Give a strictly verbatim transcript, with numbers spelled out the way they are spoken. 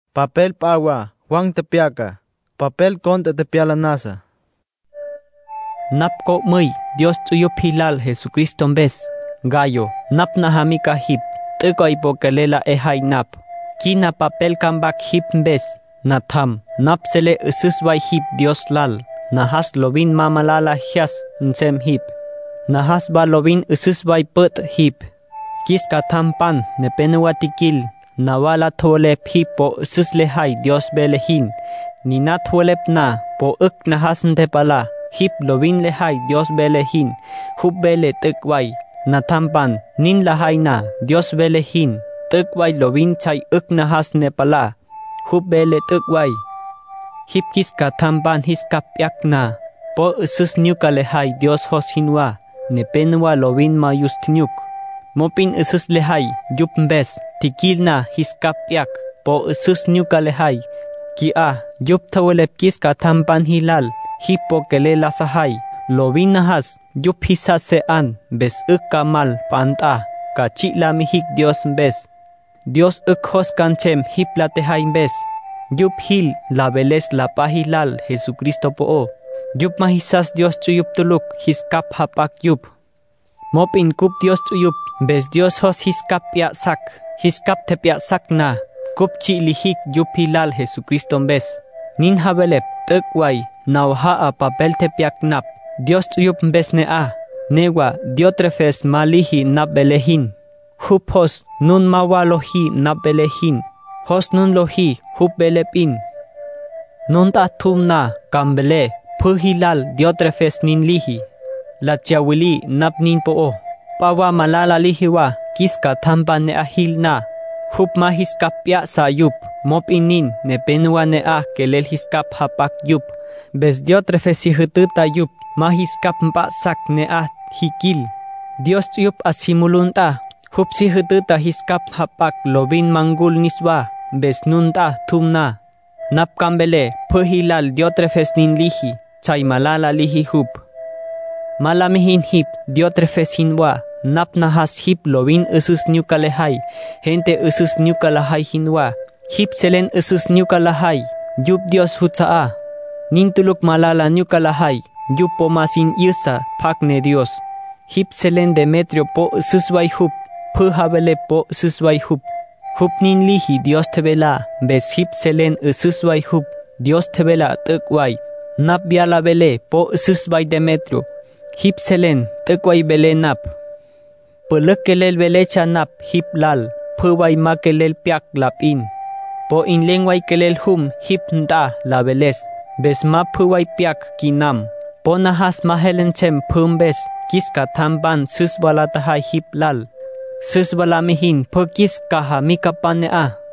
Papel pawa, Juan tepiaca. Papel conta tepiala nasa. Nap ko muy, Dios tuyo pilal Jesucristo mbes. Gallo, nap na hamika hip. Teko ipokelela ehai nap. Kina papel kambak hip mbes. Natam, nap sele ususway hip Dios lal. Nahas lovin mamalala hias nsem hip. Nahas ba lovin ususway put hip. Kis katampan nepenuatikil. Nawala tolep hip po ususlehai Dios belehin. Nina tolep na po uk nahas ntepala. Hip lovin lehai Dios belehin. Hub bele tekway. Natampan nin lahai na Dios belehin. Tekway lovin chay uk nahas nepala. Hub bele tekway. Hip kiska tampan hiskap yak na. Po usus nyuka lehai Dios hosinwa. Nepenwa lovin mayustnyuk. Mopin usus lehai yup mbes. Tikil na hiskap yak. Po usus nyuka lehai. Ki a yup tawelep kiska tampan hilal. Hipo kele lasahay. Lovin nahas yup hisas sean. Bes uk kamal panta. Kachi la mihik Dios mbes. Dios uk hos kanchem hip latehay mbes. Yup hil la beles la pahilal Jesucristo po. Yup mahisas Dios tuyup tuluk hiskap hapak yup. Mopin kup Dios tuyup bes Dios hos hiskap ya sak. Hiskap tepya sak na. Kup chi lihik yup hilal Jesucristo mbes. Nin habelep tekway nawha a papel tepyak nap. Dios tuyup mbes ne a. Newa Diotrefes malihi nap belehin. Hup hos nun mawalohi nap belehin. Hos nun lohi hup belepin. Nun ta tum na kambele puhilal Diotrefes nin lihi. La tiawili nap nin po. Pawa malala lihiwa kiska tampan ne ahil na. Hup mahiskap ya sa yup. Mop inin ne penwa ne a kelel hiskap hapak yup. Bes Diotrefes si hututa yup. Mahiskap mpa sak ne a hikil. Dios yup asimulunta. Hup si hututa hiskap hapak lovin manggul niswa. Bes nunta tumna. Nap kambele puhilal Diotrefes nin lihi. Chay malala lihi hup. Malamihin hip Diotrefes hinwa. Nap nahas hip lovin usus nyukalehay. Gente usus nyukalahay hinwa. Hip selen usus nyukalahay. Yup Dios hutsaa. Nintuluk malala nyukalahay. Yup pomasin yusa pakne Dios. Hip selen Demetrio po ususway hup. Puhabele po ususway hup. Hup nin lihi Dios tebela. Bes hip selen ususway hup. Dios tebela tekway. Nap biala bele po ususway Demetrio. Hip selen tekway bele nap. Pelek kelel belecha nap hip lal. Puway makelel piak lapin. Po in lengway kelel hum hip nta la beles. Bes ma puway piak kinam. Po nahas mahelen chem pumbes. Kiska tamban suswala tahay hip lal. Suswala mihin po kiska ha mikapane a.